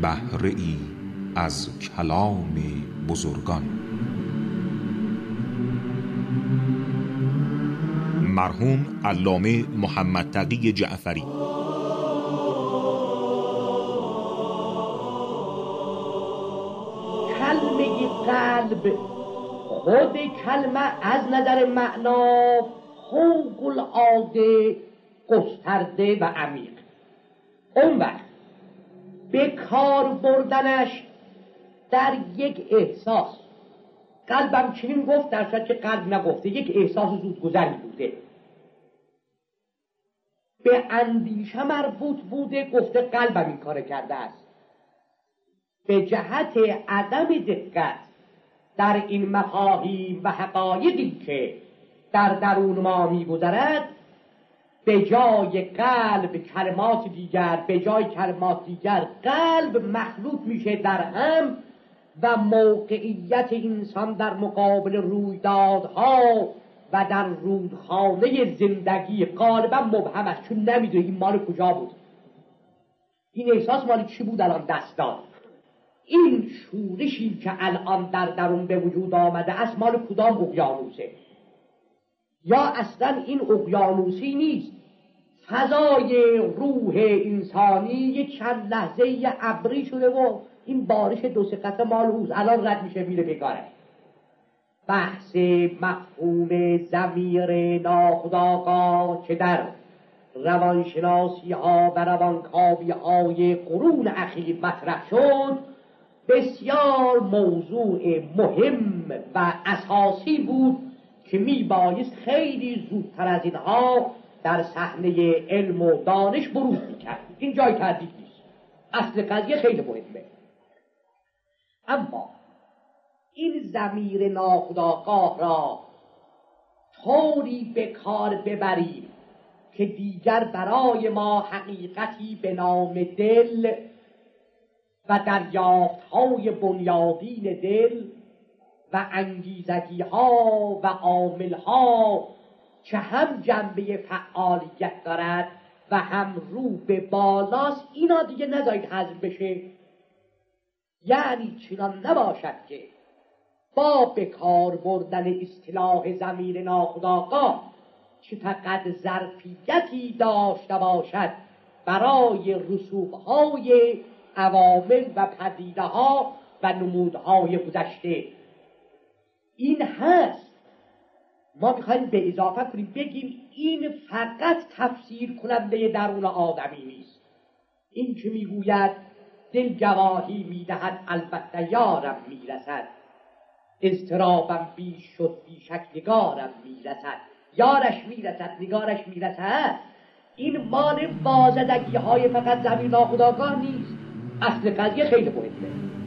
بهره ای از کلام بزرگان. مرحوم علامه محمد تقی جعفری. کلمه قلب خود کلمه از نظر معنا فوق العاده گسترده و عمیق. اون وقت به کار بردنش در یک احساس، قلبم چنین گفت در صورت که قلب نگفته، یک احساس زودگذری بوده، به اندیشه مربوط بوده، گفته قلبم این کار کرده است. به جهت عدم دقت در این مفاهیم و حقایقی که در درون ما می‌گذرد، به جای قلب کلمات دیگر، به جای کلمات دیگر قلب مخلوط میشه در هم و موقعیت انسان در مقابل رویدادها و در رودخانه زندگی غالبا مبهم است، چون نمیدونه این مال کجا بود، این احساس مال چی بود الان دست داد، این شورشی که الان در درون به وجود آمده است مال کدام اقیانوسه، یا اصلا این اقیانوسی نیست، فضای روح انسانی یک چند لحظه یه ابری شده و این بارش دو سه قطره مال اوست، الان رد میشه میره بگاره. بحث مفهوم ضمیر ناخودآگاه که در روانشناسی ها و روانکاوی های قرون اخیر مطرح شد، بسیار موضوع مهم و اساسی بود که میبایست خیلی زودتر از اینها در صحنه علم و دانش بروز میکرد. این جای تردید نیست، اصل قضیه خیلی مهمه. اما این ضمیر ناخودآگاه را طوری به کار ببریم که دیگر برای ما حقیقتی به نام دل و دریافت‌های بنیادین دل و انگیزگی‌ها و عامل‌ها که هم جنبه فعالیت دارد و هم رو به بالاست، اینا دیگه نذارید حذف بشه. یعنی چنان نباشد که با به کار بردن اصطلاح ضمیر ناخودآگاه که فقط ظرفیتی داشته باشد برای رسوب‌های عوامل و پدیده‌ها و نمودهای گذشته. این هست، ما میخوایم به اضافه کنیم بگیم این فقط تفسیر کننده درون آدمی نیست. این که میگوید دل گواهی میدهد البته یارم میرسد، اضطرابم بیش شد بیشک نگارم میرسد، یارش میرسد نگارش میرسد، این مال بازدگی های فقط ضمیر ناخودآگاه نیست، اصل قضیه خیلی مهمه.